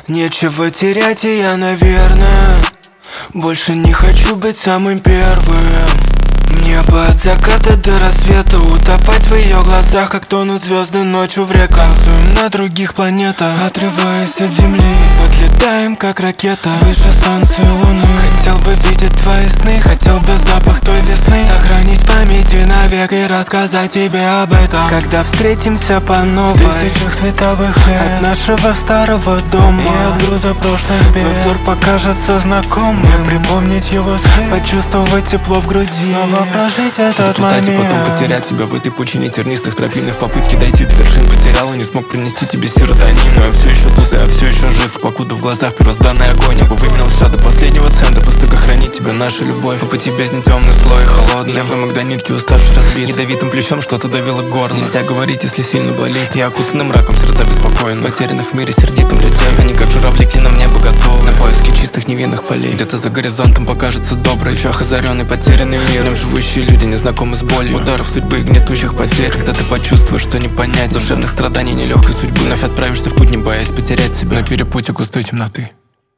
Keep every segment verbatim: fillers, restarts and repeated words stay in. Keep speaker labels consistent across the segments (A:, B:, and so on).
A: Нечего терять, и я, наверное, больше не хочу быть самым первым. Мне бы от заката до рассвета утопать в ее глазах, как тонут звезды ночью в реках. Танцуем на других планетах, отрываясь от земли, подлетаем как ракета выше солнца и луны. Хотел бы видеть твои сны, хотел бы запах той весны, сохранить в памяти навек и рассказать тебе об этом. Когда встретимся по новой, в тысячах световых лет от нашего старого дома и от груза прошлых бед, твой взор покажется знакомым, припомнить его свет, почувствовать тепло в груди, снова прожить этот
B: заплутать
A: момент.
B: И потом потерять себя в этой пучине тернистых тропин, и в попытке дойти до вершин потерял и не смог принести тебе серотонин. Но я все еще тут, и я все еще жив, покуда в глазах первозданный огонь. Я бы выменял все до последнего цента, пусть только хранит тебя наша любовь. По пути бездны темный слой холодный, я вымок до нитки, уставший разбит, ядовитым плечом что-то давило горло. Нельзя говорить, если сильно болит. Я окутанным мраком, сердца беспокоен, потерянных в мире сердитым людей. Они как журавли клином в небо готовы на поиски чистых невинных полей. Где-то за горизонтом покажется добрый, чах озаренный потерянный мир. В нем живущие люди не знакомы с болью, ударов судьбы и гнетущих потерь. Когда ты почувствуешь, что не понять душевных страданий, нелегкой судьбы, вновь отправишься в путь, не боясь потерять себя на перепутье густой темноты.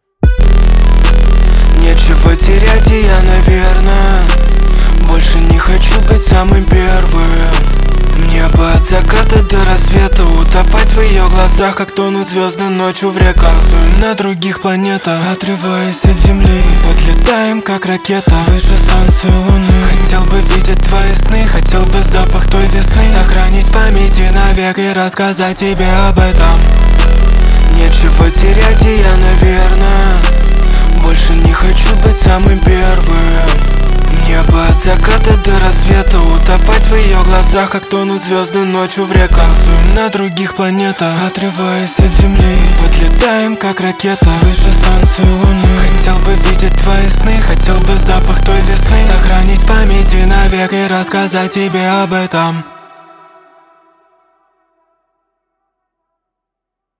A: Нечего терять, и я, наверное, больше не хочу быть самым первым. Мне бы от заката до рассвета утопать в ее глазах, как тонут звезды ночью в реках. Танцуем на других планетах, отрываясь от земли, подлетаем как ракета выше солнца и луны. Хотел бы видеть твои сны, хотел бы запах той весны, сохранить в памяти навек и рассказать тебе об этом. Нечего терять, и я, наверное, больше не хочу быть самым первым. Мне бы от заката до рассвета утопать в ее глазах, как тонут звезды ночью в реках. Танцуем на других планетах, отрываясь от земли, подлетаем как ракета выше солнца и луны. Хотел бы видеть твои сны, хотел бы запах той весны, сохранить в памяти навек и рассказать тебе об этом.